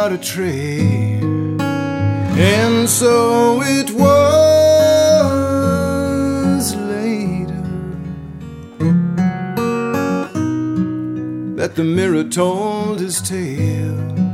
without a trace. And so it was later that the mirror told his tale.